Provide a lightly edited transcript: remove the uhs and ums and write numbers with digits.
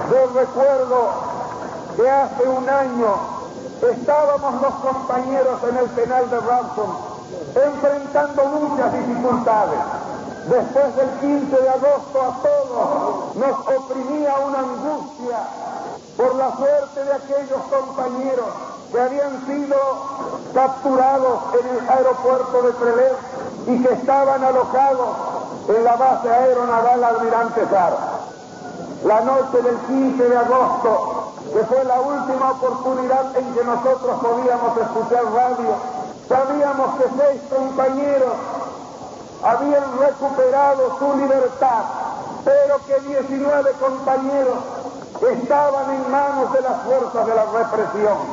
Yo recuerdo que hace un año estábamos los compañeros en el penal de Rawson enfrentando muchas dificultades. Después del 15 de agosto a todos nos oprimía una angustia por la suerte de aquellos compañeros que habían sido capturados en el aeropuerto de Trelew y que estaban alojados en la base aeronaval Almirante Sar. La noche del 15 de agosto, que fue la última oportunidad en que nosotros podíamos escuchar radio, sabíamos que 6 compañeros habían recuperado su libertad, pero que 19 compañeros estaban en manos de las fuerzas de la represión.